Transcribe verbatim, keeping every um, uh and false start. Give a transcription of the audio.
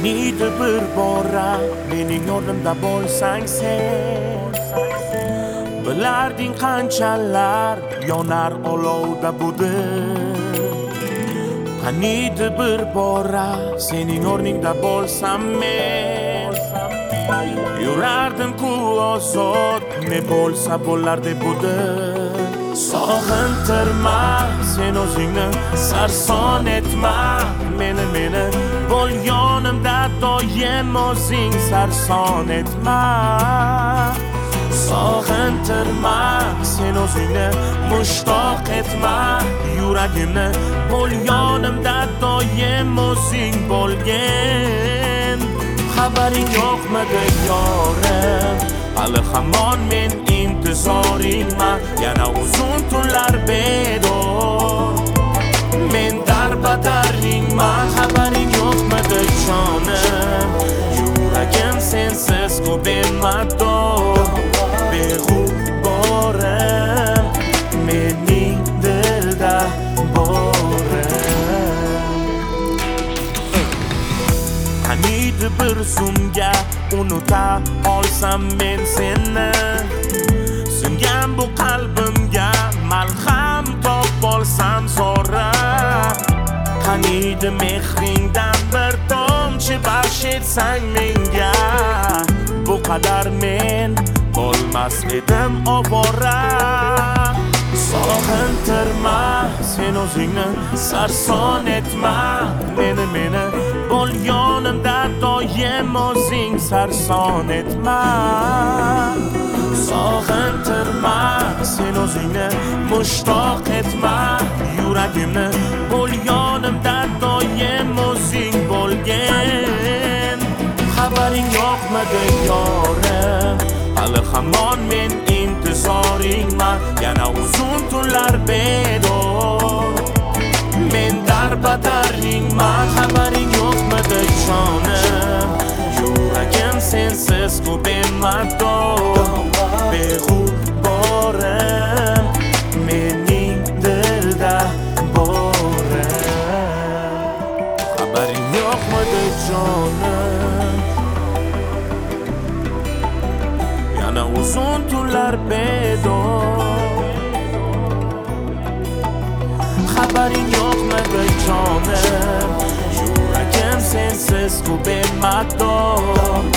Qaniydi bir bora mening o'rnimda bo'lsang sen, bilarding qanchalar yonar olovda budim. Qaniydi bir bora sening o'rningda bo'lsam men, yurardim-ku ozod, ne bo'lsa bo'lar deb budim. Sog'intirma sen o'zingni, sarson etma meni meni bo'l yonimda doim o'zing, sarson etma. Sog'intirma sen o'zingni, mushtoq etma yuragimni, bo'l yonimda doim o'zing bo'lgin. Xabaring yo'qmidi yorim, hali hamon men intizoringman, yana uzun tunlar bedor, men darbadarringman. Xabaring yo'qmidi jonim, yuragim sensiz ku bemador, beg'uborim mening dilda borim. Qaniydi bir zumga unuta olsam men seni, singan bu qalbimga malham topolsam zo'ra. Qaniydi mehringdan bir tomchi baxsh etsang menga, bu qadar men bo'lmas edim ovora. Sog'intirma sen o'zingni, sarson etma meni meni bo'l yonimda doim o'zing, sarson etma. Sog'intirma sen o'zingni, mushtoq etma yuragimni, bo'l yonimda doim o'zing bo'lgin. Xabaring yo'qmidi yorim, hali hamon men intizoringman, yana uzun tunlar bedor, men darbadarringman. Xabaring yo'qmidi jonim, yuragim sensiz ku bemador, beg'uborim mening dilda borim. Xabaring yo'qmidi jonim, yana uzun tunlar bedor. Xabaring yo'qmidi jonim, yuragim sensiz ku bemador,